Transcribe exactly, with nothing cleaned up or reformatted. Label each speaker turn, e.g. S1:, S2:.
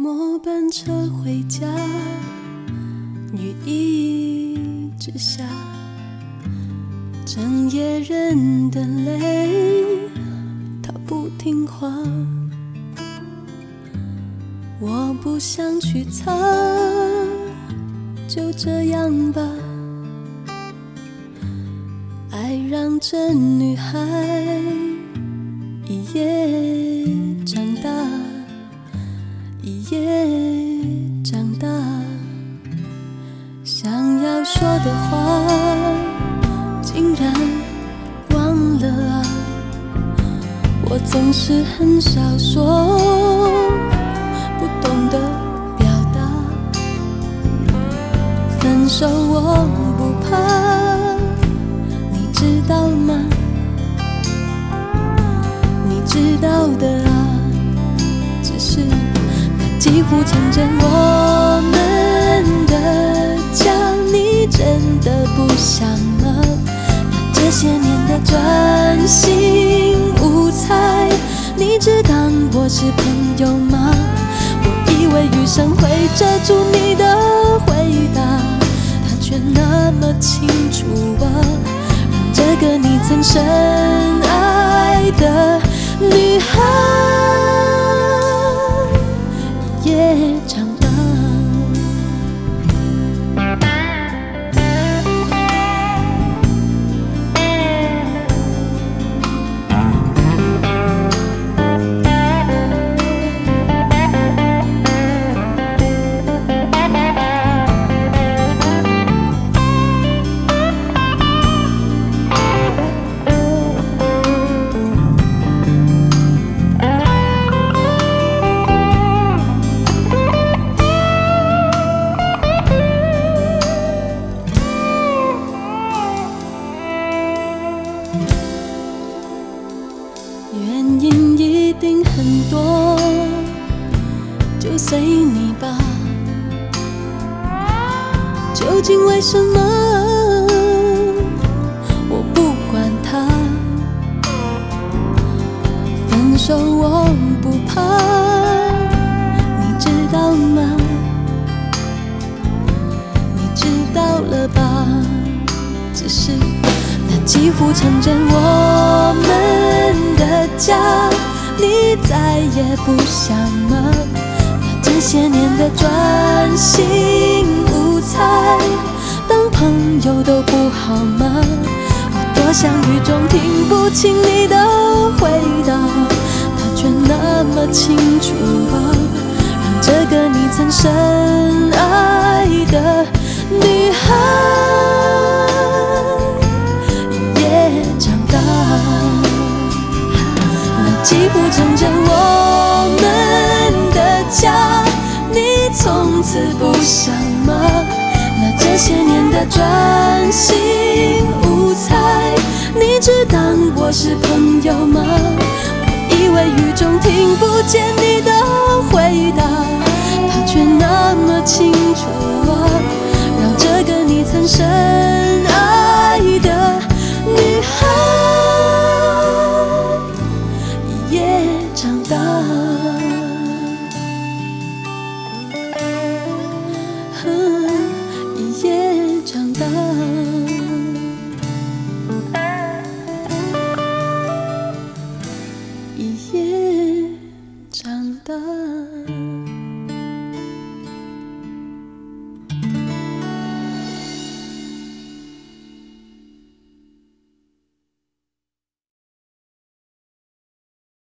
S1: 末班车回家，雨一直下，整夜忍的泪，它不听话。我不想去擦，就这样吧。爱让这女孩一夜长大，一夜长大。想要说的话，竟然忘了啊。我总是很少说，不懂得表达。分手我不怕，你知道吗？你知道的啊，只是那几乎成真我们的家，你真的不想吗？那这些年的专心无猜，你只当我是朋友吗？我以为余生会遮住你的回答，它却那么清楚啊，让这个你曾深爱的女孩也长大。原因一定很多，就随你吧。究竟为什么？我不管它。分手我不怕，你知道吗？你知道了吧？只是那几乎成真我们的家，你再也不想吗？那这些年的专心无猜，当朋友都不好吗？我多想雨中听不清你的回答，它却那么清楚啊，让这个你曾深爱的女孩也长大。那几乎成真我们的家，你从此不想吗？那这些年的专心无猜，你只当我是朋友吗？我以为雨中听不见你的回答，它却那么清楚啊，让这个你曾深爱的女孩也长大。一夜长大，一夜长大。